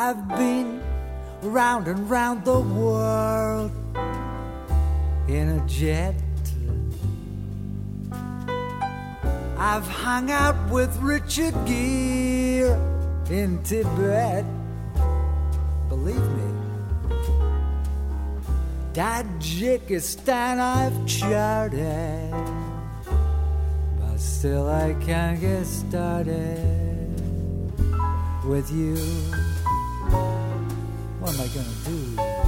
I've been round and round the world in a jet. I've hung out with Richard Gere in Tibet. Believe me, Tajikistan I've charted, but still I can't get started with you. What am I gonna do?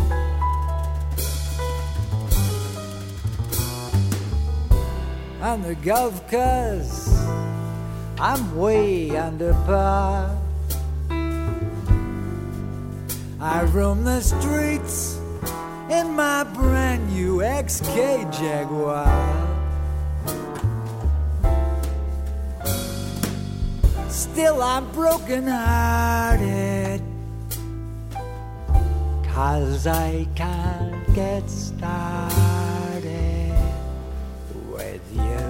On the Gulf Coast, I'm way under par. I roam the streets in my brand new XK Jaguar. Still I'm broken hearted, 'cause I can't get started with you.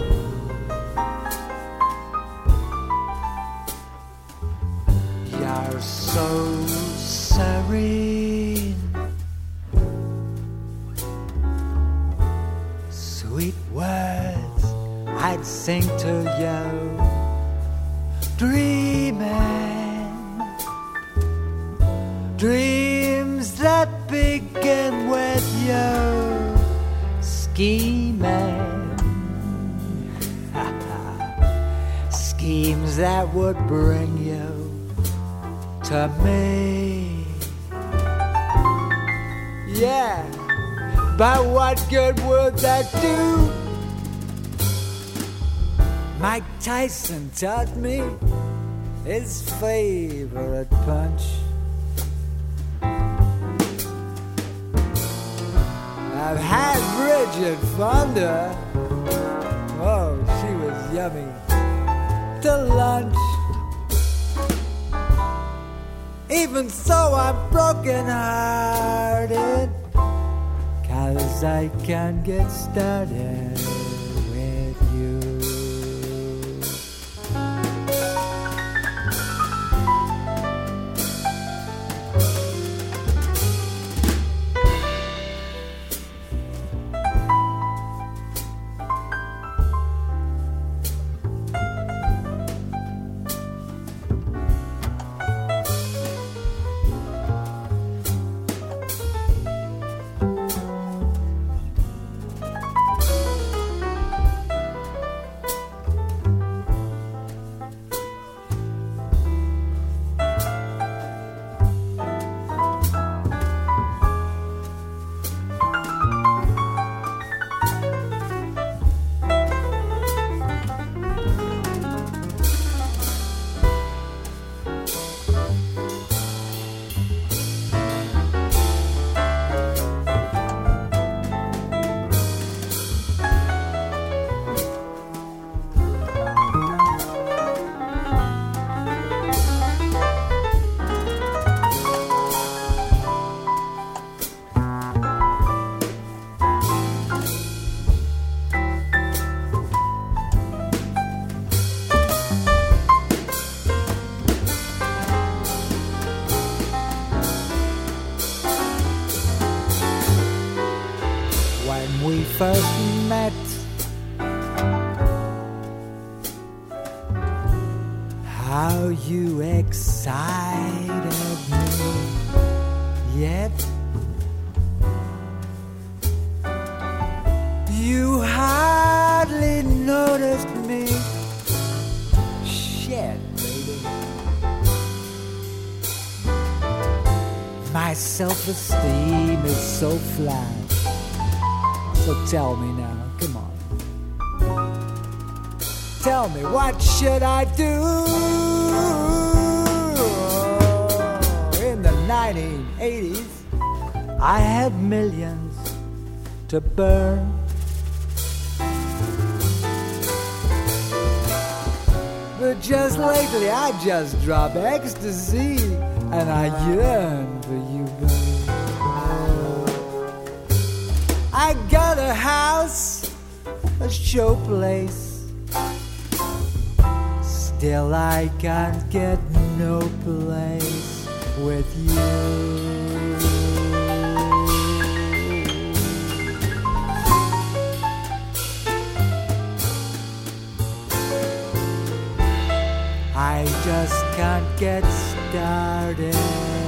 You're so serene, sweet words I'd sing to you, dreaming dreams that begin with you, scheming schemes that would bring you to me. Yeah, but what good would that do? Mike Tyson taught me his favorite punch. I've had Bridget Fonda, oh, she was yummy, to lunch. Even so, I'm broken hearted, 'cause I can't get started with you. First met, how you excited me, yet you hardly noticed me. Shit, baby, my self-esteem is so flat. So tell me now, come on. Tell me, what should I do? In the 1980s, I had millions to burn. But just lately, I just dropped ecstasy, and I yearn for you, baby. I got a house, a showplace. Still I can't get no place with you. I just can't get started.